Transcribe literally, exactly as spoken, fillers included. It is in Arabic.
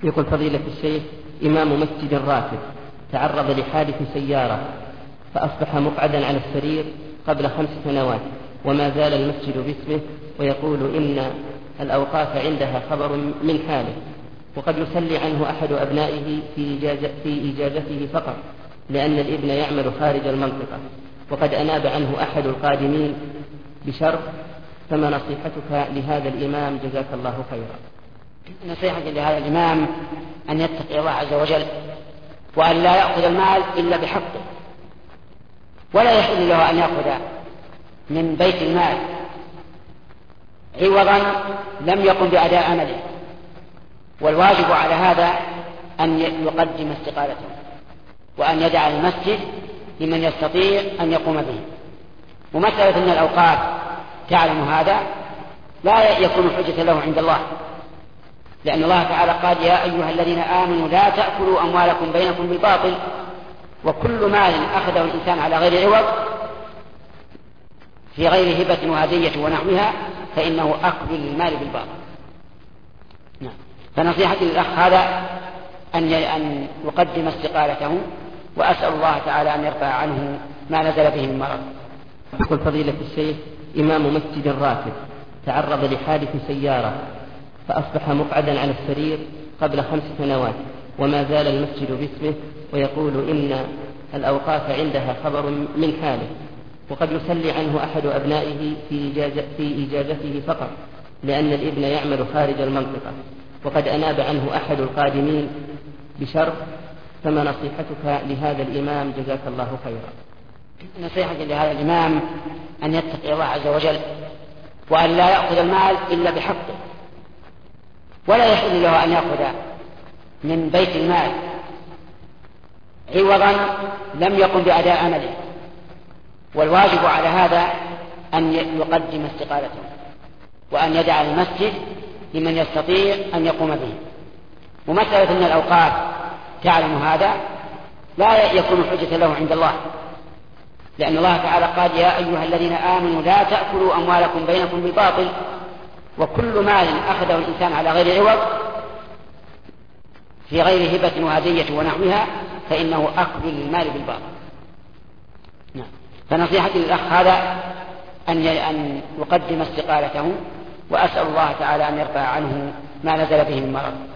يقول فضيلة الشيخ: إمام مسجد راتب تعرض لحادث سيارة فأصبح مقعدا على السرير قبل خمس سنوات، وما زال المسجد باسمه، ويقول إن الأوقاف عندها خبر من حاله، وقد يسلي عنه أحد أبنائه في, إجازة في إجازته فقط، لأن الابن يعمل خارج المنطقة، وقد أناب عنه أحد القادمين بشرط، فما نصيحتك لهذا الإمام جزاك الله خيرا؟ نصيحتي لهذا الإمام أن يتقي الله عز وجل، وأن لا يأخذ المال إلا بحقه، ولا يحل له أن يأخذ من بيت المال عوضا لم يقم بأداء عمله، والواجب على هذا أن يقدم استقالته، وأن يدع المسجد لمن يستطيع أن يقوم به. ومسألة أن الأوقاف تعلم هذا لا يكون حجة له عند الله، لأن الله تعالى قال: يا أيها الذين آمنوا لا تأكلوا أموالكم بينكم بالباطل، وكل مال أخذه الإنسان على غير عوض في غير هبة وهدية ونحوها فإنه أخذ للمال بالباطل. نعم. فنصيحتي للأخ هذا أن يقدم استقالته، وأسأل الله تعالى أن يرفع عنه ما نزل به من مرض. يقول فضيلة الشيخ: إمام مسجد راتب تعرض لحادث سيارة فأصبح مقعدا على السرير قبل خمس سنوات، وما زال المسجد باسمه، ويقول إن الأوقاف عندها خبر من حاله، وقد يسلي عنه أحد أبنائه في, إجازة في إجازته فقط، لأن الابن يعمل خارج المنطقة، وقد أناب عنه أحد القادمين بشرط، فما نصيحتك لهذا الإمام جزاك الله خيرا؟ نصيحتي لهذا الإمام أن يتقي الله عز وجل، وأن لا يأخذ المال إلا بحقه، ولا يحل له أن يأخذ من بيت المال عوضا لم يقم بأداء عمله، والواجب على هذا أن يقدم استقالته، وأن يدع المسجد لمن يستطيع أن يقوم به. ومسألة أن الأوقاف تعلم هذا لا يكون حجة له عند الله، لأن الله تعالى قال: يا أيها الذين آمنوا لا تأكلوا أموالكم بينكم بالباطل، وكل مال أخذه الإنسان على غير عوض في غير هبة وهدية ونحوها فإنه أخذ للمال بالباطل. نعم. فنصيحتي للأخ هذا أن يقدم استقالته، وأسأل الله تعالى أن يرفع عنه ما نزل به من مرض.